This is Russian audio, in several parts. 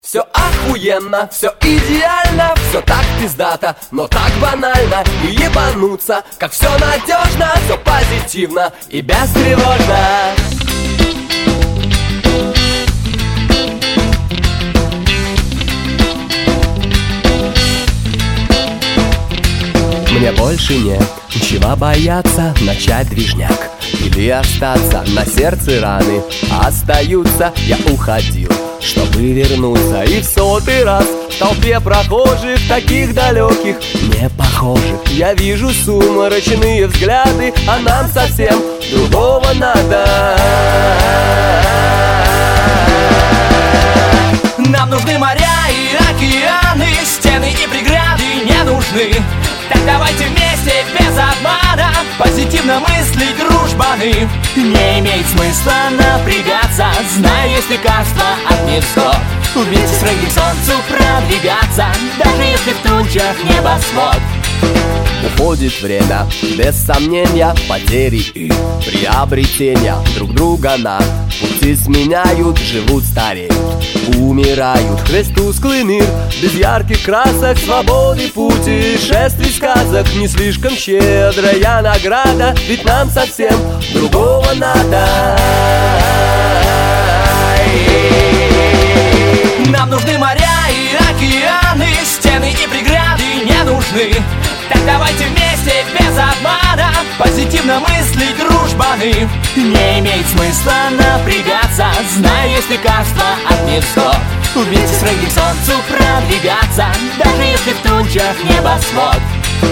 Все охуенно, все идеально, все так пиздато, но так банально. И ебануться, как все надежно, все позитивно и бестревожно. Мне больше нет чего бояться, начать движняк или остаться. На сердце раны остаются. Я уходил, чтобы вернуться, и в 100-й раз в толпе прохожих, таких далеких, не похожих, я вижу сумрачные взгляды, а нам совсем другого надо. Нам нужны моря и океаны, стены и преграды не нужны. Так давайте вместе, без обмана, позитивно мыслить, дружбаны. Не имеет смысла напрягаться, зная, есть лекарство от невзгод. Вместе с рыгой к солнцу продвигаться, даже если в тучах небосвод. Уходит время, без сомнения, потери и приобретения. Друг друга на пути сменяют, живут, стареют, умирают. Весь тусклый мир, без ярких красок, свободы, путешествий, сказок. Не слишком щедрая награда, ведь нам совсем другого надо. Нам нужны моря и океаны, стены и преграды не нужны. Так давайте вместе, без обмана, позитивно мыслить, дружбаны. Не имеет смысла напрягаться, зная, есть лекарство от невзгод. Вместе с рыгой к солнцу продвигаться, даже если в тучах небосвод.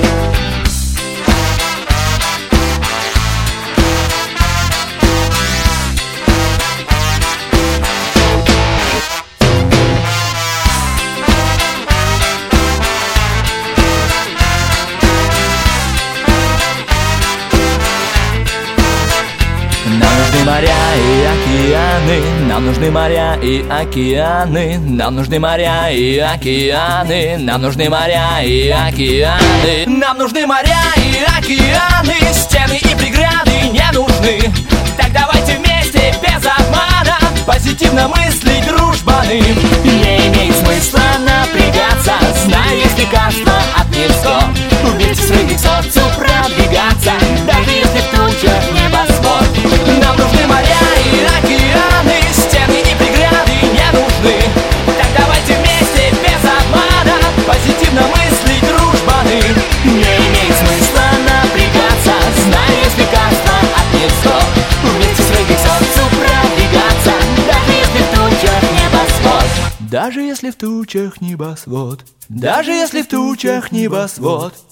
Моря и океаны, нам нужны моря и океаны, нам нужны моря и океаны, нам нужны моря и океаны, нам нужны моря и океаны, стены и преграды не нужны. Так давайте вместе, без обмана, позитивно мыслить, дружбаны. Не имеет смысла напрягаться, зная, есть лекарство от невзгод. Вместе с рыгой к солнцу продвигаться, даже если в тучах небосвод. Нам нужны моря и океаны, стены и преграды не нужны. Так давайте вместе, без обмана, позитивно мыслить, дружбаны. Не имеет смысла напрягаться, зная, есть лекарство от невзгод. Вместе с рыгой к солнцу продвигаться, даже если в тучах небосвод. Даже если в тучах небосвод. Даже если в тучах небосвод.